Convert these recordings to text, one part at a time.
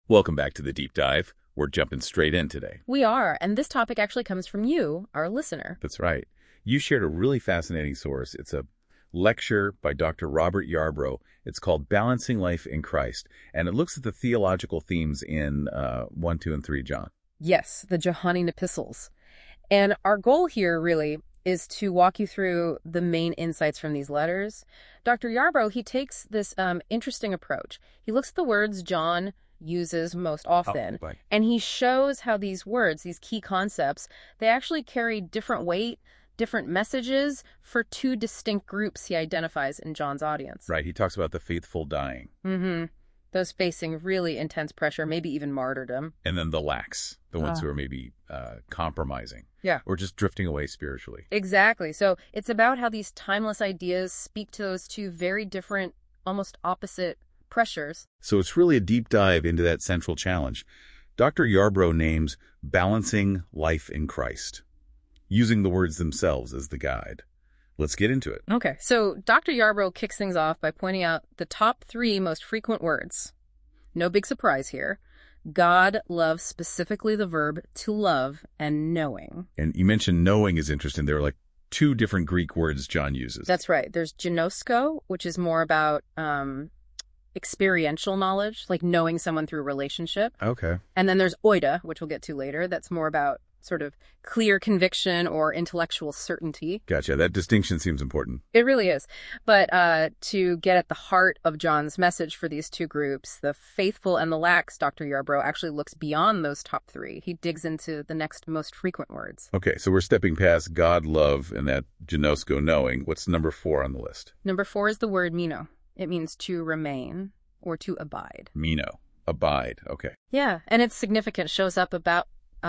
Welcome back to the Deep Dive. We're jumping straight in today. We are, and this topic actually comes from you, our listener. That's right. You shared a really fascinating source. It's a lecture by Dr. Robert Yarbrough. It's called Balancing Life in Christ, and it looks at the theological themes in 1, 2, and 3 John. Yes, the Johannine epistles. And our goal here really is to walk you through the main insights from these letters. Dr. Yarbrough, he takes this interesting approach. He looks at the words John uses most often, and he shows how these words, these key concepts, they actually carry different weight, different messages for two distinct groups he identifies in John's audience. Right. He talks about the faithful dying. Mm-hmm. Those facing really intense pressure, maybe even martyrdom. And then the lax, the ones who are maybe compromising. Yeah. Or just drifting away spiritually. Exactly. So it's about how these timeless ideas speak to those two very different, almost opposite pressures. So it's really a deep dive into that central challenge. Dr. Yarbrough names Balancing Life in Christ, using the words themselves as the guide. Let's get into it. Okay, so Dr. Yarbrough kicks things off by pointing out the top 3 most frequent words. No big surprise here. God loves specifically the verb to love and knowing. And you mentioned knowing is interesting. There are like 2 different Greek words John uses. That's right. There's ginosko, which is more about experiential knowledge, like knowing someone through a relationship. Okay. And then there's oida, which we'll get to later. That's more about sort of clear conviction or intellectual certainty. Gotcha. That distinction seems important. It really is. But to get at the heart of John's message for these two groups, the faithful and the lax, Dr. Yarbrough actually looks beyond those top 3. He digs into the next most frequent words. Okay, so we're stepping past God, love, and that ginosko, knowing. What's number 4 on the list? Number 4 is the word meno. It means to remain or to abide. Meno, abide. Okay. Yeah, and it's significant. Shows up about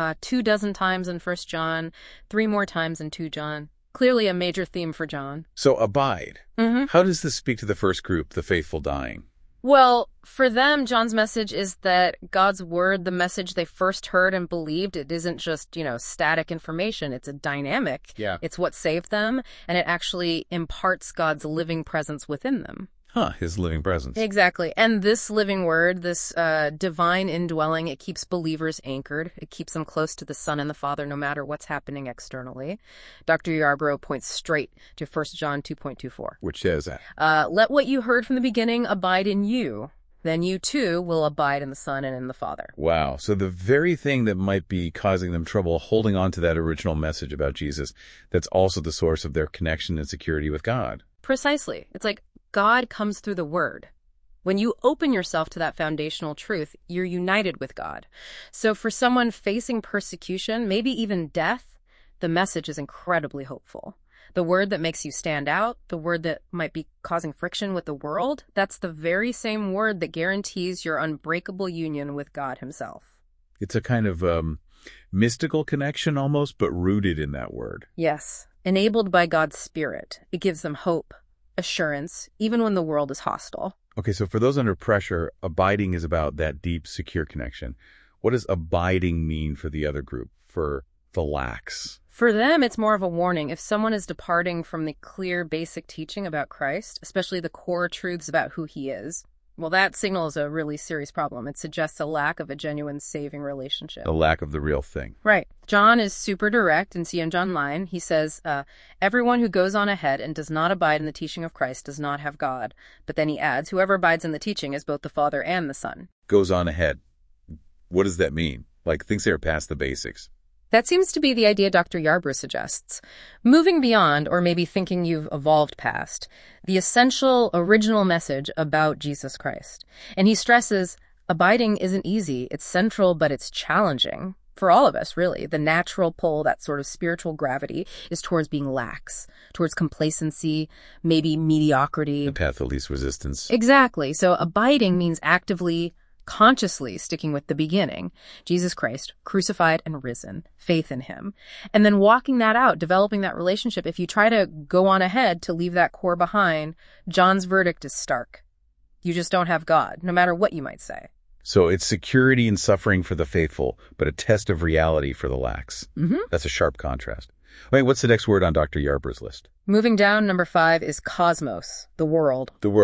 24 times in 1 John, 3 more times in 2 John. Clearly a major theme for John. So abide. Mm-hmm. How does this speak to the first group, the faithful dying? Well, for them, John's message is that God's word, the message they first heard and believed, it isn't just, static information. It's a dynamic. Yeah. It's what saved them, and it actually imparts God's living presence within them. His living presence. Exactly. And this living word, this divine indwelling, it keeps believers anchored. It keeps them close to the Son and the Father no matter what's happening externally. Dr. Yarbrough points straight to 1 John 2.24. Which says that. Let what you heard from the beginning abide in you. Then you too will abide in the Son and in the Father. Wow. So the very thing that might be causing them trouble holding on to that original message about Jesus, that's also the source of their connection and security with God. Precisely. It's like God comes through the Word. When you open yourself to that foundational truth, you're united with God. So for someone facing persecution, maybe even death, the message is incredibly hopeful. The word that makes you stand out, the word that might be causing friction with the world, that's the very same word that guarantees your unbreakable union with God himself. It's a kind of mystical connection almost, but rooted in that word. Yes. Enabled by God's Spirit, it gives them hope, assurance, even when the world is hostile. Okay, so for those under pressure, abiding is about that deep, secure connection. What does abiding mean for the other group, for the lax? For them, it's more of a warning. If someone is departing from the clear, basic teaching about Christ, especially the core truths about who he is, well, that signals a really serious problem. It suggests a lack of a genuine saving relationship. A lack of the real thing. Right. John is super direct in CM John 9. He says, everyone who goes on ahead and does not abide in the teaching of Christ does not have God. But then he adds, whoever abides in the teaching is both the Father and the Son. Goes on ahead. What does that mean? Like things that are past the basics. That seems to be the idea Dr. Yarbrough suggests. Moving beyond, or maybe thinking you've evolved past, the essential, original message about Jesus Christ. And he stresses, abiding isn't easy. It's central, but it's challenging. For all of us, really. The natural pull, that sort of spiritual gravity, is towards being lax, towards complacency, maybe mediocrity. The path of least resistance. Exactly. So abiding means actively, consciously sticking with the beginning, Jesus Christ, crucified and risen, faith in him, and then walking that out, developing that relationship. If you try to go on ahead to leave that core behind, John's verdict is stark. You just don't have God, no matter what you might say. So it's security and suffering for the faithful, but a test of reality for the lax. Mm-hmm. That's a sharp contrast. Wait, what's the next word on Dr. Yarbrough's list? Moving down, number 5 is cosmos, the world. The world.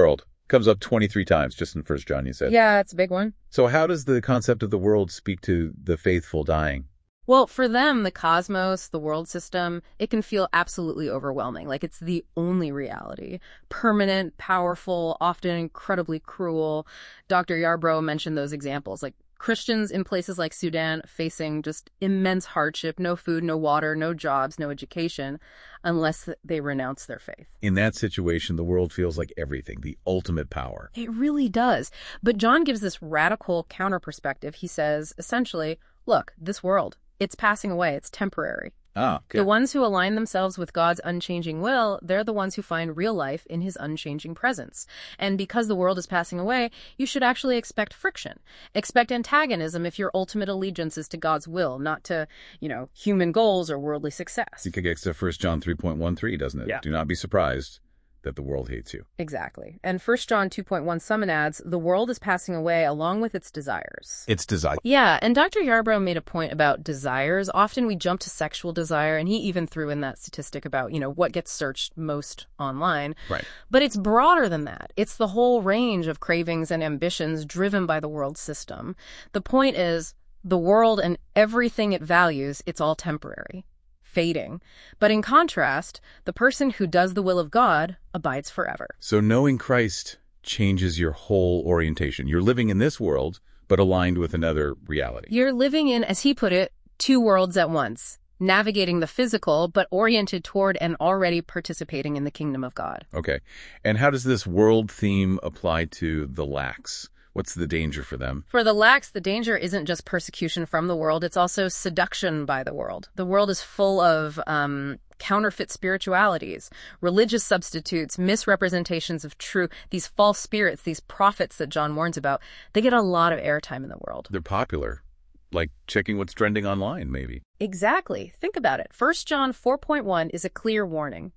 Comes up 23 times just in 1 John, you said. Yeah, it's a big one. So how does the concept of the world speak to the faithful dying? Well, for them, the cosmos, the world system, it can feel absolutely overwhelming. Like it's the only reality. Permanent, powerful, often incredibly cruel. Dr. Yarbrough mentioned those examples, like Christians in places like Sudan facing just immense hardship, no food, no water, no jobs, no education, unless they renounce their faith. In that situation, the world feels like everything, the ultimate power. It really does. But John gives this radical counter perspective. He says, essentially, look, this world, it's passing away. It's temporary. Okay. The ones who align themselves with God's unchanging will, they're the ones who find real life in his unchanging presence. And because the world is passing away, you should actually expect friction. Expect antagonism if your ultimate allegiance is to God's will, not to, human goals or worldly success. It gets to 1 John 3.13, doesn't it? Yeah. Do not be surprised that the world hates you. Exactly. And 1 John 2.1 summon adds, the world is passing away along with its desires. Its desire. Yeah, and Dr. Yarbrough made a point about desires. Often we jump to sexual desire, and he even threw in that statistic about, what gets searched most online. Right. But it's broader than that. It's the whole range of cravings and ambitions driven by the world system. The point is, the world and everything it values, it's all temporary. Fading. But in contrast, the person who does the will of God abides forever. So knowing Christ changes your whole orientation. You're living in this world, but aligned with another reality. You're living in, as he put it, two worlds at once, navigating the physical, but oriented toward and already participating in the kingdom of God. Okay. And how does this world theme apply to the lax? What's the danger for them? For the lax, the danger isn't just persecution from the world, it's also seduction by the world. The world is full of counterfeit spiritualities, religious substitutes, misrepresentations of truth, these false spirits, these prophets that John warns about. They get a lot of airtime in the world. They're popular, like checking what's trending online, maybe. Exactly. Think about it. 1 John 4.1 is a clear warning.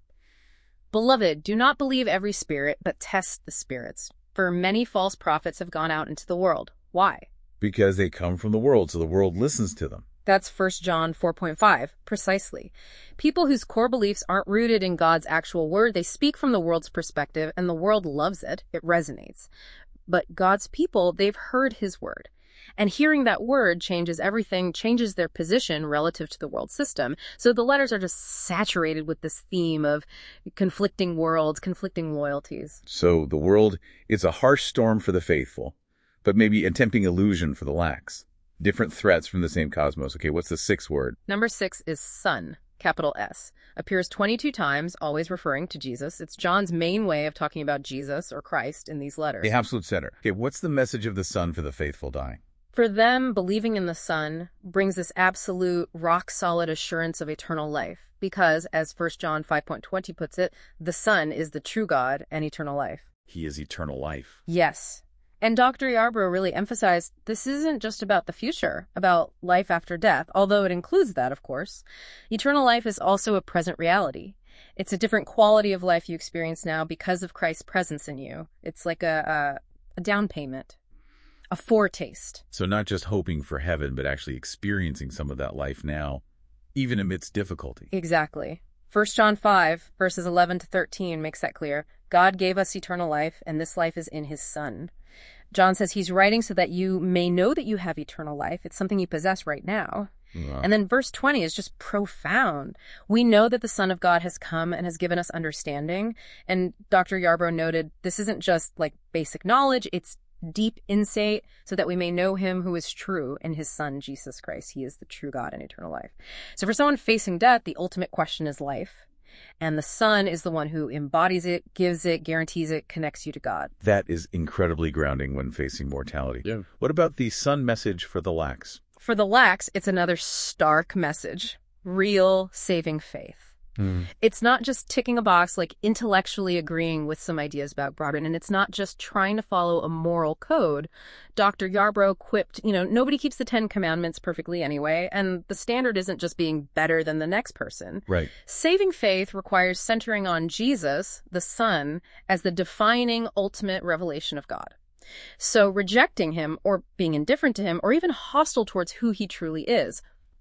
Beloved, do not believe every spirit, but test the spirits. For many false prophets have gone out into the world. Why? Because they come from the world, so the world listens to them. That's 1 John 4.5, precisely. People whose core beliefs aren't rooted in God's actual word, they speak from the world's perspective, and the world loves it. It resonates. But God's people, they've heard his word. And hearing that word changes everything, changes their position relative to the world system. So the letters are just saturated with this theme of conflicting worlds, conflicting loyalties. So the world is a harsh storm for the faithful, but maybe a tempting illusion for the lax. Different threats from the same cosmos. Okay, what's the sixth word? Number 6 is Son, capital S. Appears 22 times, always referring to Jesus. It's John's main way of talking about Jesus or Christ in these letters. The absolute center. Okay, what's the message of the Son for the faithful dying? For them, believing in the Son brings this absolute, rock-solid assurance of eternal life. Because, as 1 John 5.20 puts it, the Son is the true God and eternal life. He is eternal life. Yes. And Dr. Yarbrough really emphasized this isn't just about the future, about life after death, although it includes that, of course. Eternal life is also a present reality. It's a different quality of life you experience now because of Christ's presence in you. It's like a down payment. A foretaste. So not just hoping for heaven, but actually experiencing some of that life now, even amidst difficulty. Exactly. 1 John 5, verses 11 to 13 makes that clear. God gave us eternal life, and this life is in his Son. John says he's writing so that you may know that you have eternal life. It's something you possess right now. Wow. And then verse 20 is just profound. We know that the Son of God has come and has given us understanding. And Dr. Yarbrough noted this isn't just like basic knowledge, it's deep insight so that we may know him who is true in his Son, Jesus Christ. He is the true God and eternal life. So for someone facing death, the ultimate question is life. And the Son is the one who embodies it, gives it, guarantees it, connects you to God. That is incredibly grounding when facing mortality. Yeah. What about the Son message for the lax? For the lax, it's another stark message. Real saving faith. It's not just ticking a box, like intellectually agreeing with some ideas about God, and it's not just trying to follow a moral code. Dr. Yarbrough quipped, nobody keeps the 10 Commandments perfectly anyway, and the standard isn't just being better than the next person. Right. Saving faith requires centering on Jesus, the Son, as the defining ultimate revelation of God. So rejecting him or being indifferent to him or even hostile towards who he truly is,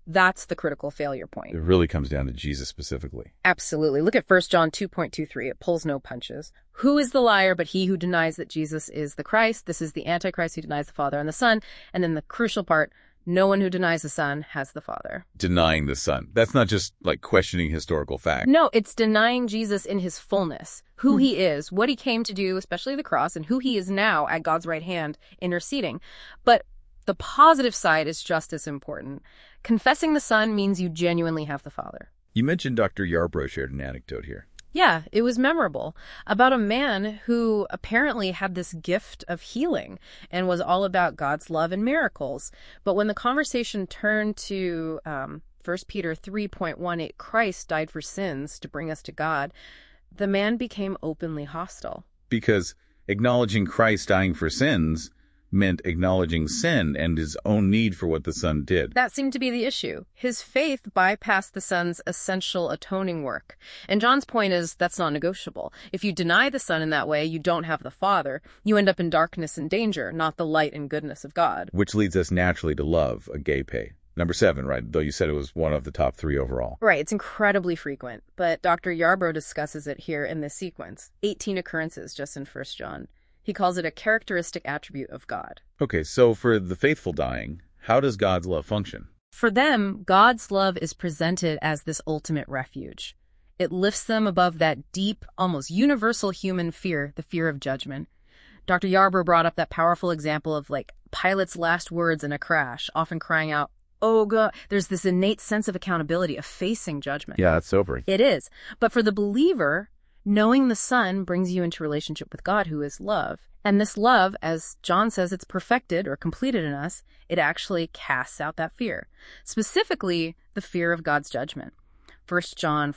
That's the critical failure point. It really comes down to Jesus specifically. Absolutely. Look at 1 John 2.23. It pulls no punches. Who is the liar but he who denies that Jesus is the Christ? This is the Antichrist who denies the Father and the Son. And then the crucial part, no one who denies the Son has the Father. Denying the Son. That's not just like questioning historical fact. No, it's denying Jesus in his fullness, who he is, what he came to do, especially the cross, and who he is now at God's right hand interceding. But the positive side is just as important. Confessing the Son means you genuinely have the Father. You mentioned Dr. Yarbrough shared an anecdote here. Yeah, it was memorable, about a man who apparently had this gift of healing and was all about God's love and miracles. But when the conversation turned to 1 Peter 3.18, Christ died for sins to bring us to God, the man became openly hostile. Because acknowledging Christ dying for sins meant acknowledging sin and his own need for what the Son did. That seemed to be the issue. His faith bypassed the Son's essential atoning work. And John's point is that's not negotiable. If you deny the Son in that way, you don't have the Father. You end up in darkness and danger, not the light and goodness of God. Which leads us naturally to love, agape. Number 7, right? Though you said it was one of the top 3 overall. Right, it's incredibly frequent, but Dr. Yarbrough discusses it here in this sequence. 18 occurrences just in 1 John. He calls it a characteristic attribute of God. Okay, so for the faithful dying, how does God's love function? For them, God's love is presented as this ultimate refuge. It lifts them above that deep, almost universal human fear, the fear of judgment. Dr. Yarbrough brought up that powerful example of like Pilate's last words in a crash, often crying out, "Oh God." There's this innate sense of accountability, of facing judgment. Yeah, that's sobering. It is. But for the believer, knowing the Son brings you into relationship with God, who is love. And this love, as John says, it's perfected or completed in us. It actually casts out that fear, specifically the fear of God's judgment. 1 John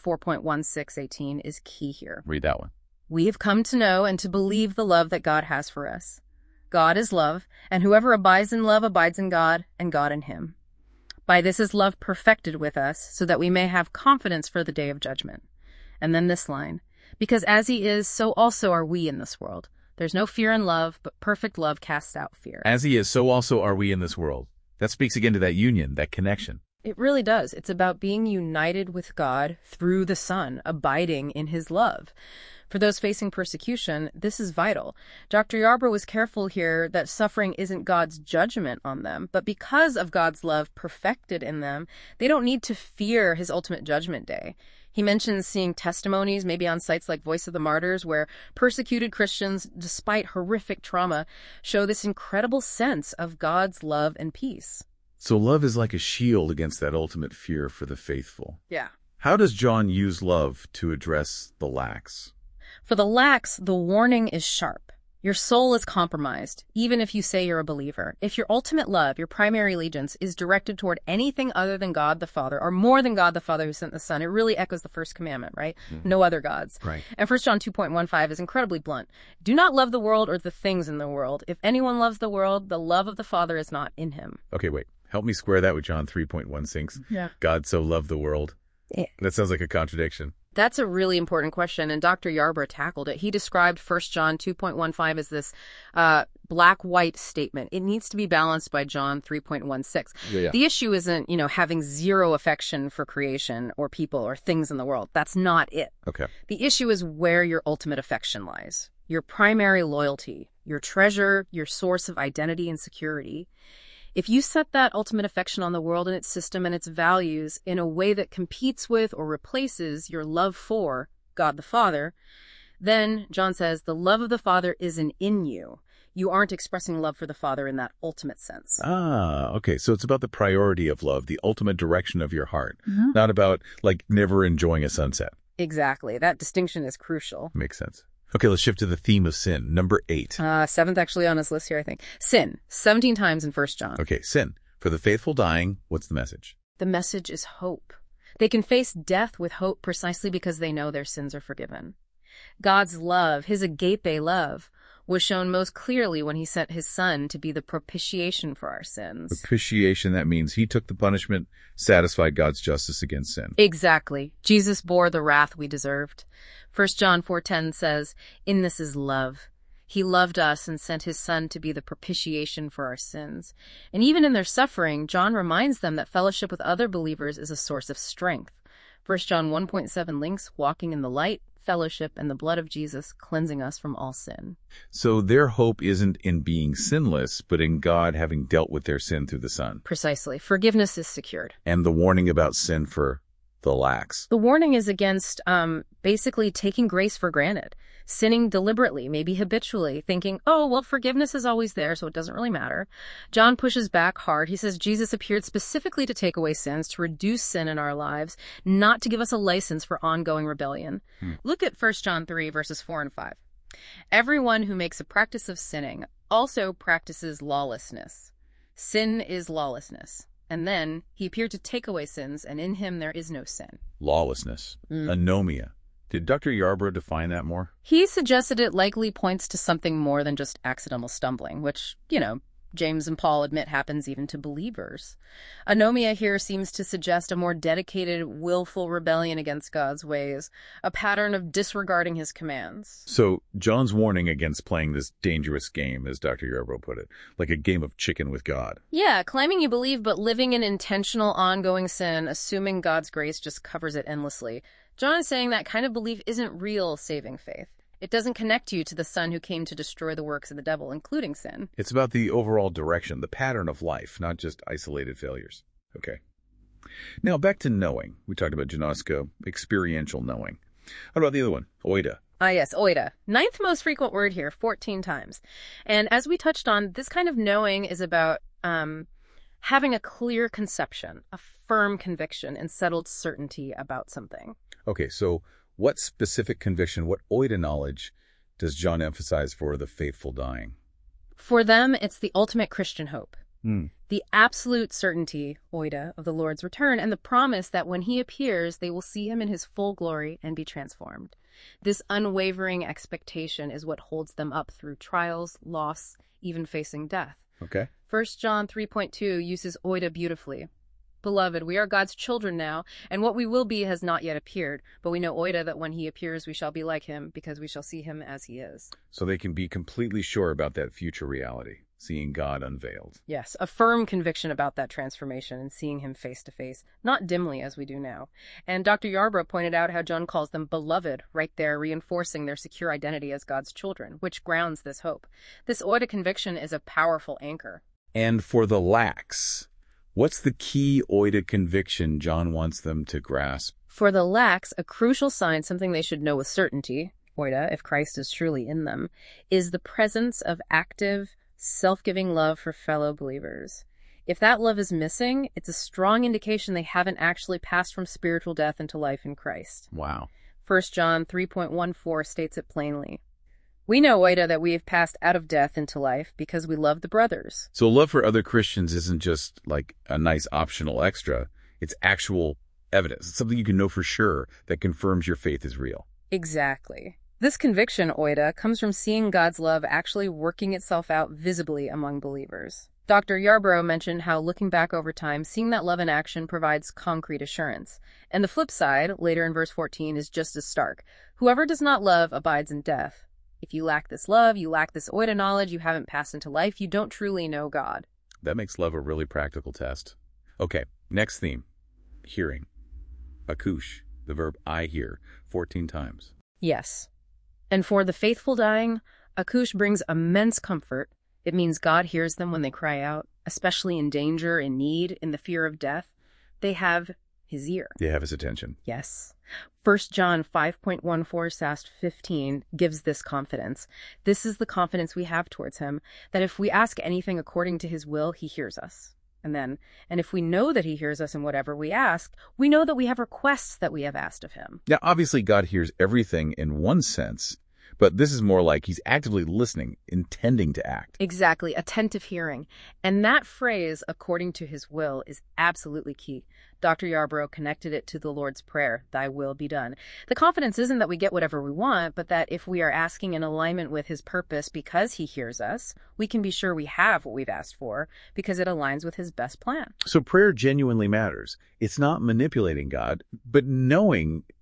4.16-18 is key here. Read that one. We have come to know and to believe the love that God has for us. God is love, and whoever abides in love abides in God, and God in him. By this is love perfected with us, so that we may have confidence for the day of judgment. And then this line, because as he is, so also are we in this world. There's no fear in love, but perfect love casts out fear. As he is, so also are we in this world. That speaks again to that union, that connection. It really does. It's about being united with God through the Son, abiding in his love. For those facing persecution, this is vital. Dr. Yarbrough was careful here that suffering isn't God's judgment on them, but because of God's love perfected in them, they don't need to fear his ultimate judgment day. He mentions seeing testimonies, maybe on sites like Voice of the Martyrs, where persecuted Christians, despite horrific trauma, show this incredible sense of God's love and peace. So love is like a shield against that ultimate fear for the faithful. Yeah. How does John use love to address the lax? For the lax, the warning is sharp. Your soul is compromised, even if you say you're a believer. If your ultimate love, your primary allegiance, is directed toward anything other than God the Father, or more than God the Father who sent the Son, it really echoes the first commandment, right? Mm-hmm. No other gods. Right. And 1 John 2.15 is incredibly blunt. Do not love the world or the things in the world. If anyone loves the world, the love of the Father is not in him. Okay, wait. Help me square that with John 3.16. Yeah. God so loved the world. Yeah. That sounds like a contradiction. That's a really important question, and Dr. Yarbrough tackled it. He described 1 John 2.15 as this black-white statement. It needs to be balanced by John 3.16. Yeah. The issue isn't, having zero affection for creation or people or things in the world. That's not it. Okay. The issue is where your ultimate affection lies, your primary loyalty, your treasure, your source of identity and security. If you set that ultimate affection on the world and its system and its values in a way that competes with or replaces your love for God the Father, then, John says, the love of the Father isn't in you. You aren't expressing love for the Father in that ultimate sense. Okay. So it's about the priority of love, the ultimate direction of your heart, not about, never enjoying a sunset. Exactly. That distinction is crucial. Makes sense. Okay, let's shift to the theme of sin. Number 8. 7th actually on his list here, I think. Sin, 17 times in 1 John. Okay, sin. For the faithful dying, what's the message? The message is hope. They can face death with hope precisely because they know their sins are forgiven. God's love, his agape love, was shown most clearly when he sent his Son to be the propitiation for our sins. Propitiation, that means he took the punishment, satisfied God's justice against sin. Exactly. Jesus bore the wrath we deserved. 1 John 4:10 says, "In this is love. He loved us and sent his Son to be the propitiation for our sins. And even in their suffering, John reminds them that fellowship with other believers is a source of strength. 1 John 1.7 links, walking in the light, fellowship, and the blood of Jesus, cleansing us from all sin. So their hope isn't in being sinless, but in God having dealt with their sin through the Son. Precisely. Forgiveness is secured. And the warning about sin for the lax. The warning is against basically taking grace for granted, sinning deliberately, maybe habitually, thinking, oh, well, forgiveness is always there, so it doesn't really matter. John pushes back hard. He says Jesus appeared specifically to take away sins, to reduce sin in our lives, not to give us a license for ongoing rebellion. Look at 1 John 3, verses 4 and 5. Everyone who makes a practice of sinning also practices lawlessness. Sin is lawlessness. And then he appeared to take away sins, and in him there is no sin. Lawlessness. Anomia. Did Dr. Yarbrough define that more? He suggested it likely points to something more than just accidental stumbling, which, James and Paul admit happens even to believers. Anomia here seems to suggest a more dedicated, willful rebellion against God's ways, a pattern of disregarding his commands. So John's warning against playing this dangerous game, as Dr. Yarbrough put it, like a game of chicken with God. Yeah, claiming you believe but living in intentional, ongoing sin, assuming God's grace just covers it endlessly. John is saying that kind of belief isn't real saving faith. It doesn't connect you to the Son who came to destroy the works of the devil, including sin. It's about the overall direction, the pattern of life, not just isolated failures. Okay. Now, back to knowing. We talked about gnosko, experiential knowing. How about the other one? Oida. Ah, yes, oida. 9th most frequent word here, 14 times. And as we touched on, this kind of knowing is about having a clear conception, a firm conviction, and settled certainty about something. Okay, so what specific conviction, what oida knowledge does John emphasize for the faithful dying? For them, it's the ultimate Christian hope. The absolute certainty, oida, of the Lord's return, and the promise that when he appears, they will see him in his full glory and be transformed. This unwavering expectation is what holds them up through trials, loss, even facing death. Okay. 1 John 3.2 uses oida beautifully. Beloved, we are God's children now, and what we will be has not yet appeared, but we know oida that when he appears we shall be like him, because we shall see him as he is. So they can be completely sure about that future reality, seeing God unveiled. Yes, a firm conviction about that transformation and seeing him face to face, not dimly as we do now. And Dr. Yarbrough pointed out how John calls them beloved, right there, reinforcing their secure identity as God's children, which grounds this hope. This oida conviction is a powerful anchor. And for the lax, what's the key oida conviction John wants them to grasp? For the lax, a crucial sign, something they should know with certainty, oida, if Christ is truly in them, is the presence of active, self-giving love for fellow believers. If that love is missing, it's a strong indication they haven't actually passed from spiritual death into life in Christ. Wow. 1 John 3.14 states it plainly. We know, oida, that we have passed out of death into life because we love the brothers. So love for other Christians isn't just like a nice optional extra. It's actual evidence. It's something you can know for sure that confirms your faith is real. Exactly. This conviction, oida, comes from seeing God's love actually working itself out visibly among believers. Dr. Yarbrough mentioned how looking back over time, seeing that love in action provides concrete assurance. And the flip side, later in verse 14, is just as stark. Whoever does not love abides in death. If you lack this love, you lack this oida knowledge, you haven't passed into life, you don't truly know God. That makes love a really practical test. Okay, next theme. Hearing. Akush, the verb I hear, 14 times. Yes. And for the faithful dying, akush brings immense comfort. It means God hears them when they cry out, especially in danger, in need, in the fear of death. They have his ear. They have his attention. Yes. 1 John 5.14 Sast 15 gives this confidence. This is the confidence we have towards him, that if we ask anything according to his will, he hears us. And if we know that he hears us in whatever we ask, we know that we have requests that we have asked of him. Now, obviously, God hears everything in one sense, but this is more like he's actively listening, intending to act. Exactly, attentive hearing. And that phrase, according to his will, is absolutely key. Dr. Yarbrough connected it to the Lord's Prayer, thy will be done. The confidence isn't that we get whatever we want, but that if we are asking in alignment with his purpose because he hears us, we can be sure we have what we've asked for because it aligns with his best plan. So prayer genuinely matters. It's not manipulating God, but knowing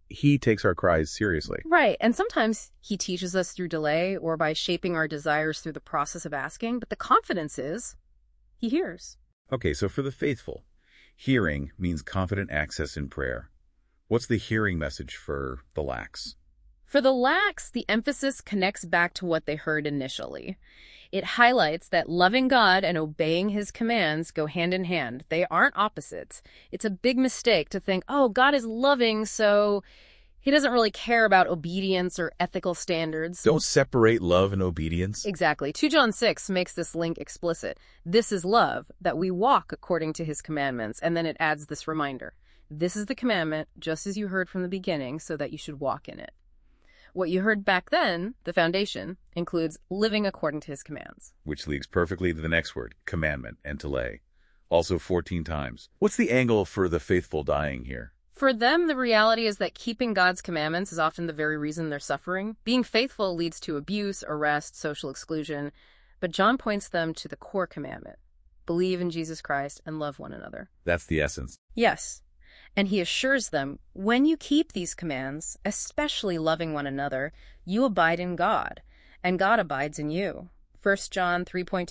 he takes our cries seriously. Right. And sometimes he teaches us through delay or by shaping our desires through the process of asking. But the confidence is he hears. Okay, so for the faithful, hearing means confident access in prayer. What's the hearing message for the lax? For the lax, the emphasis connects back to what they heard initially. It highlights that loving God and obeying his commands go hand in hand. They aren't opposites. It's a big mistake to think, oh, God is loving, so he doesn't really care about obedience or ethical standards. Don't separate love and obedience. Exactly. 2 John 6 makes this link explicit. This is love, that we walk according to his commandments. And then it adds this reminder. This is the commandment, just as you heard from the beginning, so that you should walk in it. What you heard back then, the foundation, includes living according to his commands. Which leads perfectly to the next word, commandment, and delay. Also 14 times. What's the angle for the faithful dying here? For them, the reality is that keeping God's commandments is often the very reason they're suffering. Being faithful leads to abuse, arrest, social exclusion. But John points them to the core commandment. Believe in Jesus Christ and love one another. That's the essence. Yes. And he assures them, when you keep these commands, especially loving one another, you abide in God, and God abides in you. 1 John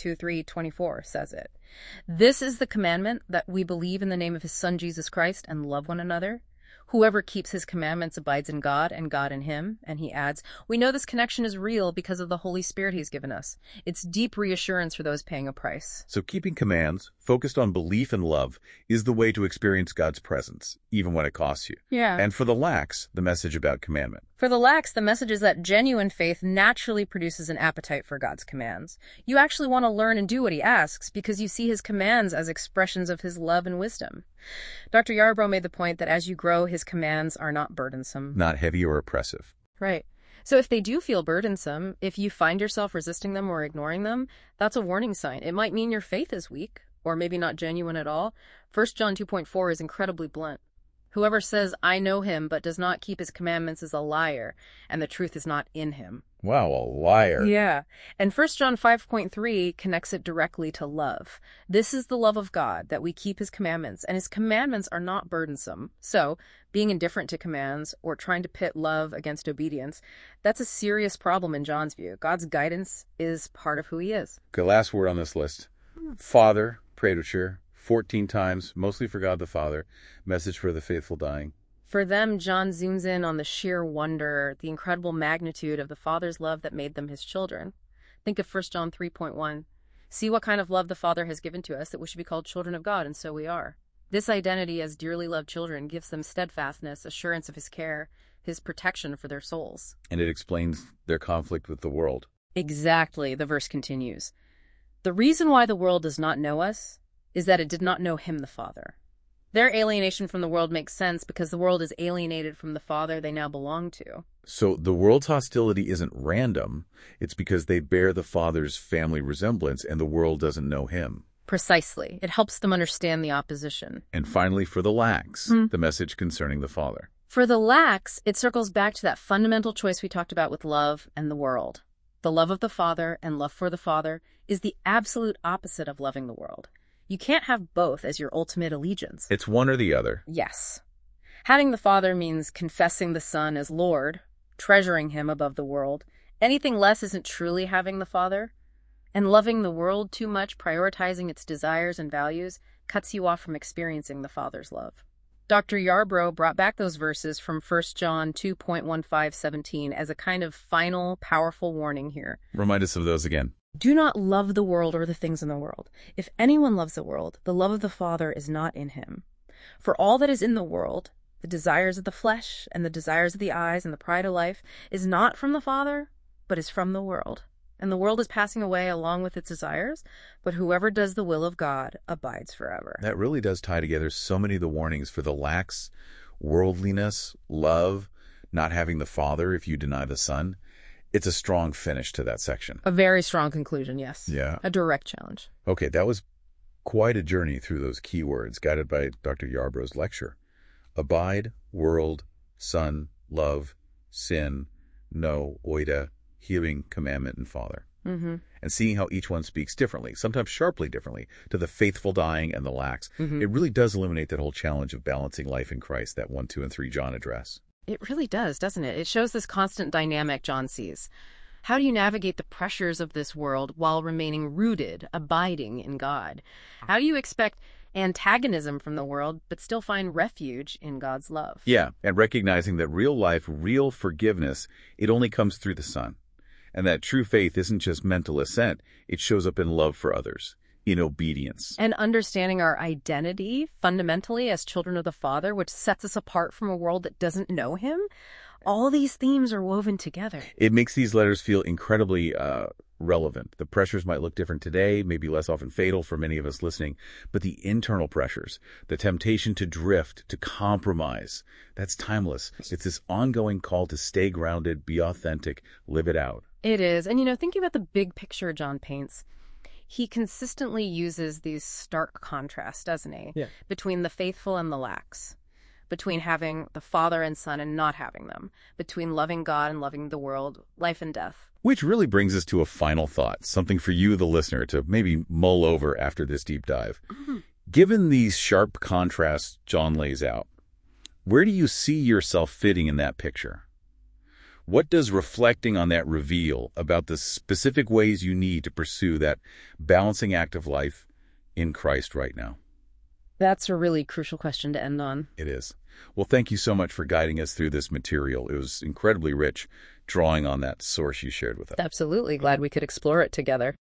3:23-24 says it. This is the commandment, that we believe in the name of his Son Jesus Christ and love one another. Whoever keeps his commandments abides in God and God in him. And he adds, we know this connection is real because of the Holy Spirit he's given us. It's deep reassurance for those paying a price. So keeping commands, focused on belief and love, is the way to experience God's presence, even when it costs you. Yeah. And for the lax, the message about commandment. For the lax, the message is that genuine faith naturally produces an appetite for God's commands. You actually want to learn and do what he asks because you see his commands as expressions of his love and wisdom. Dr. Yarbrough made the point that as you grow, his commands are not burdensome. Not heavy or oppressive. Right. So if they do feel burdensome, if you find yourself resisting them or ignoring them, that's a warning sign. It might mean your faith is weak, or maybe not genuine at all. 1 John 2.4 is incredibly blunt. Whoever says, I know him, but does not keep his commandments is a liar, and the truth is not in him. Wow, a liar. Yeah. And 1 John 5.3 connects it directly to love. This is the love of God, that we keep his commandments, and his commandments are not burdensome. So, being indifferent to commands or trying to pit love against obedience, that's a serious problem in John's view. God's guidance is part of who he is. Okay, last word on this list. Father, Praetorture, 14 times, mostly for God the Father. Message for the faithful dying. For them, John zooms in on the sheer wonder, the incredible magnitude of the Father's love that made them his children. Think of 1 John 3.1. See what kind of love the Father has given to us, that we should be called children of God, and so we are. This identity as dearly loved children gives them steadfastness, assurance of his care, his protection for their souls. And it explains their conflict with the world. Exactly, the verse continues. The reason why the world does not know us is that it did not know him, the Father. Their alienation from the world makes sense because the world is alienated from the Father they now belong to. So the world's hostility isn't random. It's because they bear the Father's family resemblance and the world doesn't know him. Precisely. It helps them understand the opposition. And finally, for the lax, the message concerning the Father. For the lax, it circles back to that fundamental choice we talked about with love and the world. The love of the Father and love for the Father is the absolute opposite of loving the world. You can't have both as your ultimate allegiance. It's one or the other. Yes. Having the Father means confessing the Son as Lord, treasuring him above the world. Anything less isn't truly having the Father. And loving the world too much, prioritizing its desires and values, cuts you off from experiencing the Father's love. Dr. Yarbrough brought back those verses from 1 John 2.15-17 as a kind of final, powerful warning here. Remind us of those again. Do not love the world or the things in the world. If anyone loves the world, the love of the Father is not in him. For all that is in the world, the desires of the flesh and the desires of the eyes and the pride of life, is not from the Father, but is from the world. And the world is passing away along with its desires, but whoever does the will of God abides forever. That really does tie together so many of the warnings for the lax, worldliness, love, not having the Father if you deny the Son. It's a strong finish to that section. A very strong conclusion, yes. Yeah. A direct challenge. Okay, that was quite a journey through those key words, guided by Dr. Yarbrough's lecture. Abide, world, Son, love, sin, know, oida, healing, commandment, and Father. And seeing how each one speaks differently, sometimes sharply differently, to the faithful dying and the lax. It really does eliminate that whole challenge of balancing life in Christ that 1, 2, and 3 John address. It really does, doesn't it? It shows this constant dynamic John sees. How do you navigate the pressures of this world while remaining rooted, abiding in God? How do you expect antagonism from the world, but still find refuge in God's love? Yeah, and recognizing that real life, real forgiveness, it only comes through the Son. And that true faith isn't just mental assent, it shows up in love for others, in obedience. And understanding our identity fundamentally as children of the Father, which sets us apart from a world that doesn't know him. All these themes are woven together. It makes these letters feel incredibly relevant. The pressures might look different today, maybe less often fatal for many of us listening, but the internal pressures, the temptation to drift, to compromise, that's timeless. It's this ongoing call to stay grounded, be authentic, live it out. It is. And, thinking about the big picture John paints, he consistently uses these stark contrasts, doesn't he? Yeah. Between the faithful and the lax, between having the Father and Son and not having them, between loving God and loving the world, life and death. Which really brings us to a final thought, something for you, the listener, to maybe mull over after this deep dive. Mm-hmm. Given these sharp contrasts John lays out, where do you see yourself fitting in that picture? What does reflecting on that reveal about the specific ways you need to pursue that balancing act of life in Christ right now? That's a really crucial question to end on. It is. Well, thank you so much for guiding us through this material. It was incredibly rich, drawing on that source you shared with us. Absolutely. Glad we could explore it together.